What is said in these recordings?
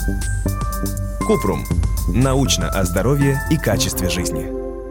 Купрум. Научно о здоровье и качестве жизни.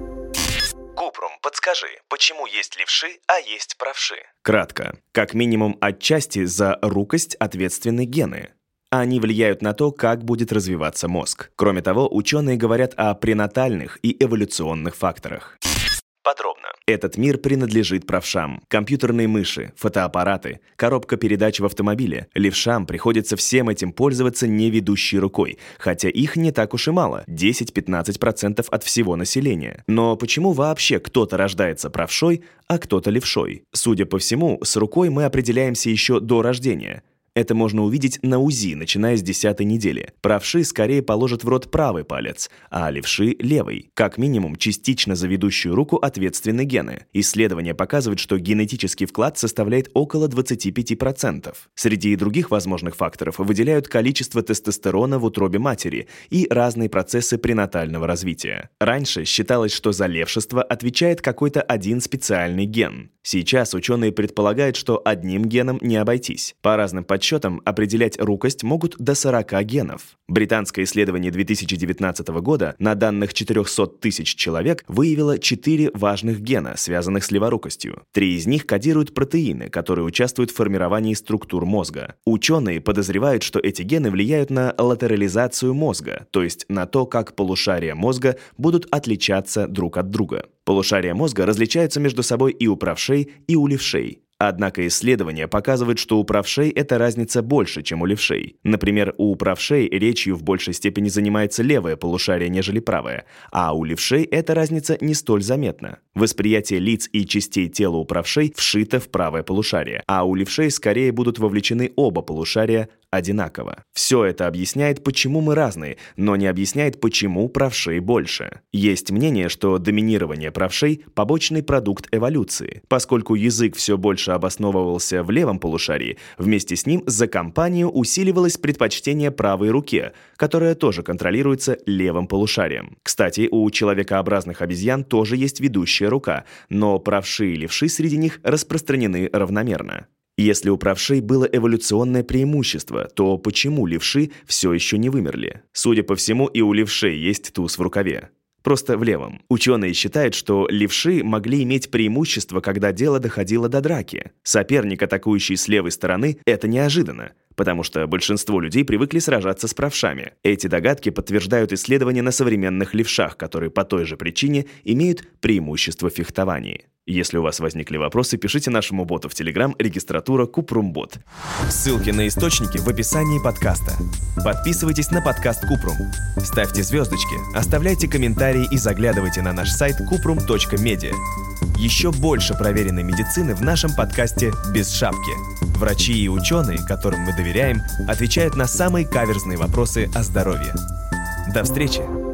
Купрум, подскажи, почему есть левши, а есть правши? Кратко. Как минимум отчасти за рукость ответственны гены. Они влияют на то, как будет развиваться мозг. Кроме того, ученые говорят о пренатальных и эволюционных факторах. Подробно. Этот мир принадлежит правшам. Компьютерные мыши, фотоаппараты, коробка передач в автомобиле. Левшам приходится всем этим пользоваться не ведущей рукой, хотя их не так уж и мало – 10-15% от всего населения. Но почему вообще кто-то рождается правшой, а кто-то левшой? Судя по всему, с рукой мы определяемся еще до рождения. Это можно увидеть на УЗИ, начиная с 10-й недели. Правши скорее положат в рот правый палец, а левши – левый. Как минимум, частично за ведущую руку ответственны гены. Исследования показывают, что генетический вклад составляет около 25%. Среди других возможных факторов выделяют количество тестостерона в утробе матери и разные процессы пренатального развития. Раньше считалось, что за левшество отвечает какой-то один специальный ген. Сейчас ученые предполагают, что одним геном не обойтись. По разным подсчетам, определять рукость могут до 40 генов. Британское исследование 2019 года на данных 400 тысяч человек выявило 4 важных гена, связанных с леворукостью. 3 из них кодируют протеины, которые участвуют в формировании структур мозга. Ученые подозревают, что эти гены влияют на латерализацию мозга, то есть на то, как полушария мозга будут отличаться друг от друга. Полушария мозга различаются между собой и у правшей, и у левшей. Однако исследования показывают, что у правшей эта разница больше, чем у левшей. Например, у правшей речью в большей степени занимается левое полушарие, нежели правое, а у левшей эта разница не столь заметна. Восприятие лиц и частей тела у правшей вшито в правое полушарие, а у левшей скорее будут вовлечены оба полушария одинаково. Все это объясняет, почему мы разные, но не объясняет, почему правшей больше. Есть мнение, что доминирование правшей – побочный продукт эволюции. Поскольку язык все больше обосновывался в левом полушарии, вместе с ним за компанию усиливалось предпочтение правой руке, которая тоже контролируется левым полушарием. Кстати, у человекообразных обезьян тоже есть ведущая рука, но правши и левши среди них распространены равномерно. Если у правшей было эволюционное преимущество, то почему левши все еще не вымерли? Судя по всему, и у левшей есть туз в рукаве. Просто в левом. Ученые считают, что левши могли иметь преимущество, когда дело доходило до драки. Соперник, атакующий с левой стороны, это неожиданно, потому что большинство людей привыкли сражаться с правшами. Эти догадки подтверждают исследования на современных левшах, которые по той же причине имеют преимущество в фехтовании. Если у вас возникли вопросы, пишите нашему боту в Telegram, регистратура Купрумбот. Ссылки на источники в описании подкаста. Подписывайтесь на подкаст Купрум. Ставьте звездочки, оставляйте комментарии и заглядывайте на наш сайт kuprum.media. Еще больше проверенной медицины в нашем подкасте «Без шапки». Врачи и ученые, которым мы доверяем, отвечают на самые каверзные вопросы о здоровье. До встречи!